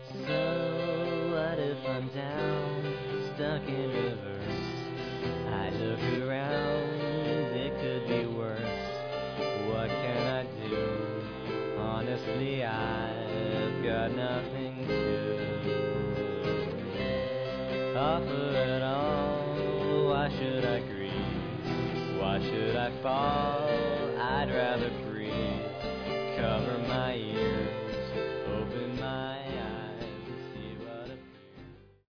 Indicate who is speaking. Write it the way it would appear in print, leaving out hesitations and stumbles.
Speaker 1: So what if I'm down, stuck in reverse? I look around, it could be worse. What can I do? Honestly, I've got nothing to offer at all. Why should I grieve? Why should I fall